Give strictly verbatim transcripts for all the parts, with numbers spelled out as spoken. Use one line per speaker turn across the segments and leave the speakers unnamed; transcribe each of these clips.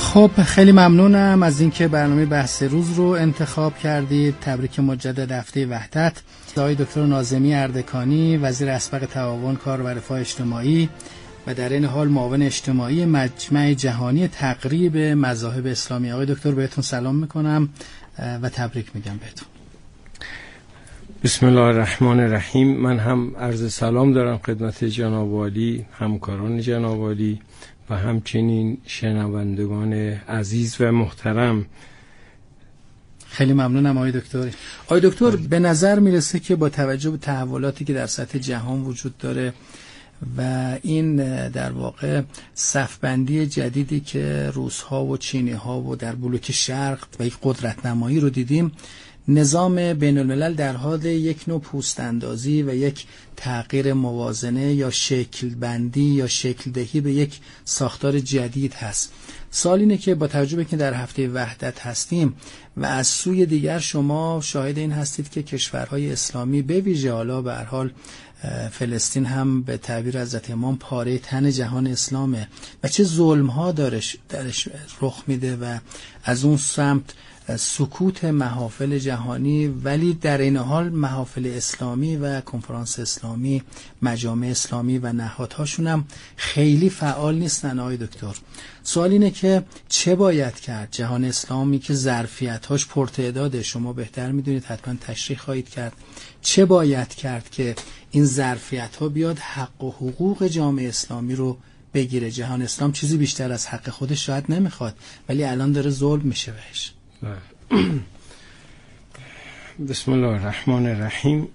خب خیلی ممنونم از اینکه برنامه بحث روز رو انتخاب کردید. تبریک مجدد هفته وحدت. آقای دکتر ناظمی اردکانی، وزیر اسبق تعاون، کار و رفاه اجتماعی و در این حال معاون اجتماعی مجمع جهانی تقریب مذاهب اسلامی. آقای دکتر بهتون سلام میکنم و تبریک میگم بهتون.
بسم الله الرحمن الرحیم. من هم عرض سلام دارم خدمت جناب عالی، همکاران جناب عالی و همچنین شنوندگان عزیز و محترم.
خیلی ممنونم آقای دکتر. آقای دکتر به نظر میرسه که با توجه به تحولاتی که در سطح جهان وجود داره و این در واقع صفبندی جدیدی که روس‌ها و چینی‌ها و در بلوک شرق و یک قدرت نمایی رو دیدیم، نظام بین الملل در حال یک نوع پوست اندازی و یک تغییر موازنه یا شکل بندی یا شکل دهی به یک ساختار جدید هست. سوال اینه که با توجه به که در هفته وحدت هستیم و از سوی دیگر شما شاهد این هستید که کشورهای اسلامی به ویژه حالا به هر حال فلسطین هم به تعبیر حضرت امام پاره تن جهان اسلامه و چه ظلم‌ها درش درش رخ میده و از اون سمت سکوت محافل جهانی، ولی در این حال محافل اسلامی و کنفرانس اسلامی، مجامع اسلامی و نهادهاشون هم خیلی فعال نیستن. آقای دکتر سوال اینه که چه باید کرد؟ جهان اسلامی که ظرفیت‌هاش پرتعداده، شما بهتر میدونید، حتما تشریح خواهید کرد، چه باید کرد که این ظرفیت‌ها بیاد حق و حقوق جامعه اسلامی رو بگیره؟ جهان اسلام چیزی بیشتر از حق خودش شاید نمیخواد، ولی الان داره ظلم میشه بهش.
بسم الله الرحمن الرحیم.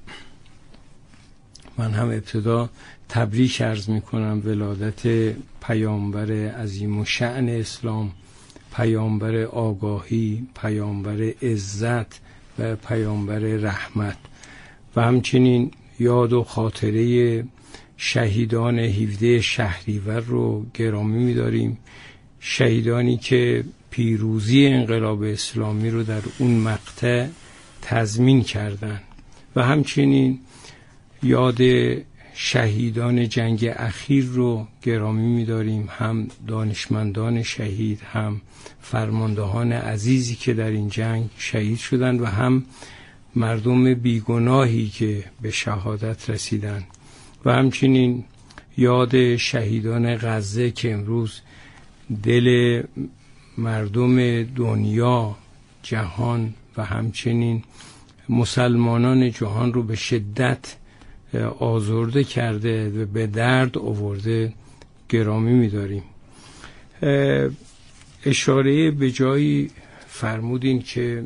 من هم ابتدا تبریک عرض می کنم ولادت پیامبر عظیم و شأن اسلام، پیامبر آگاهی، پیامبر عزت و پیامبر رحمت و همچنین یاد و خاطره شهیدان هفده شهریور رو گرامی می داریم. شهیدانی که پیروزی انقلاب اسلامی رو در اون مقطع تضمین کردند و همچنین یاد شهیدان جنگ اخیر رو گرامی می‌داریم، هم دانشمندان شهید، هم فرماندهان عزیزی که در این جنگ شهید شدند و هم مردم بیگناهی که به شهادت رسیدند و همچنین یاد شهیدان غزه که امروز دل مردم دنیا، جهان و همچنین مسلمانان جهان رو به شدت آزرده کرده و به درد آورده گرامی می‌داریم. اشاره به جایی فرمودین که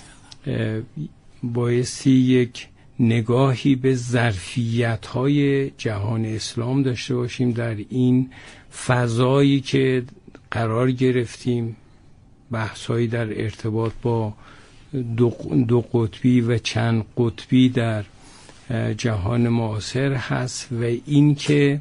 بایستی یک نگاهی به ظرفیت‌های جهان اسلام داشته باشیم در این فضایی که قرار گرفتیم. بحثایی در ارتباط با دو, دو قطبی و چند قطبی در جهان معاصر هست و این که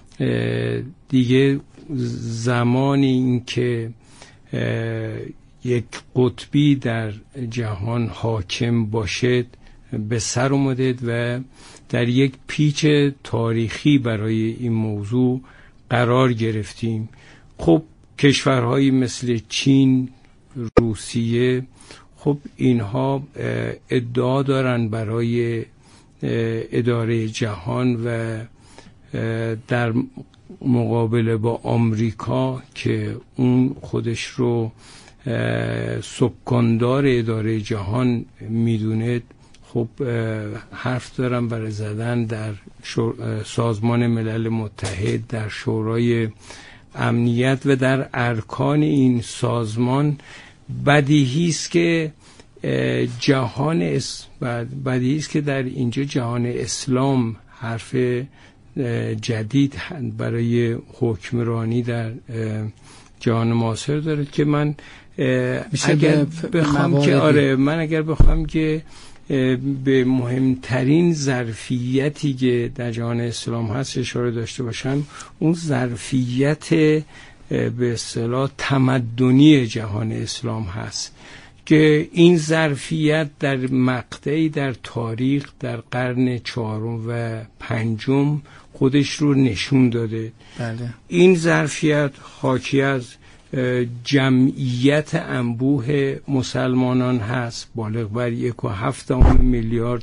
دیگه زمان این که یک قطبی در جهان حاکم باشد به سر اومده و در یک پیچ تاریخی برای این موضوع قرار گرفتیم. خب کشورهایی مثل چین، روسیه، خب اینها ادعا دارن برای اداره جهان و در مقابله با آمریکا که اون خودش رو سکاندار اداره جهان میدونه، خب حرف دارن برای زدن در سازمان ملل متحد، در شورای امنیت و در ارکان این سازمان. بدیهی است که جهان اس بدیهی است که در اینجا جهان اسلام حرف جدید برای حکمرانی در جهان معاصر داره که من اگر بخوام که آره من اگر بخوام که به مهمترین ظرفیتی که در جهان اسلام هست اشاره داشته باشم، اون ظرفیت به اصطلاح تمدنی جهان اسلام هست که این ظرفیت در مقطعی در تاریخ در قرن چهارم و پنجم خودش رو نشون داده.
بله.
این ظرفیت حاکی از جمعیت انبوه مسلمانان هست، بالغ بر یک و هفت میلیارد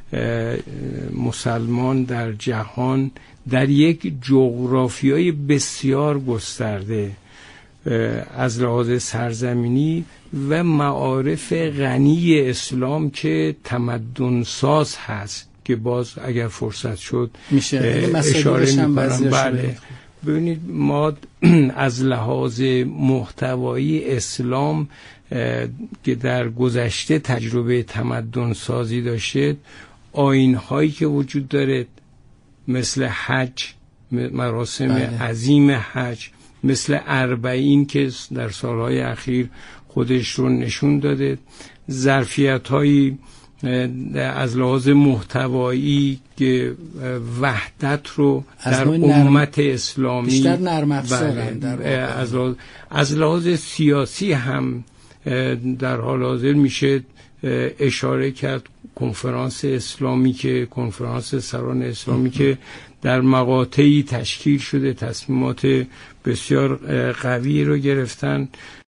مسلمان در جهان در یک جغرافیای بسیار گسترده از لحاظ سرزمینی و معارف غنی اسلام که تمدن ساز هست که باز اگر فرصت شد
میشه
اشاره میکنم. بله ببینید ما از لحاظ محتوایی اسلام که در گذشته تجربه تمدن سازی داشته، آیین هایی که وجود داره مثل حج، مراسم بله. عظیم حج، مثل اربعین که در سالهای اخیر خودش رو نشون داده، ظرفیت هایی از لحاظ محتوایی که وحدت رو در امت اسلامی
بیشتر نرم افزارن در
از لحاظ از لحاظ سیاسی هم در حال حاضر میشه اشاره کرد کنفرانس اسلامی که کنفرانس سران اسلامی که در مقاطعی تشکیل شده، تصمیمات بسیار قوی رو گرفتن.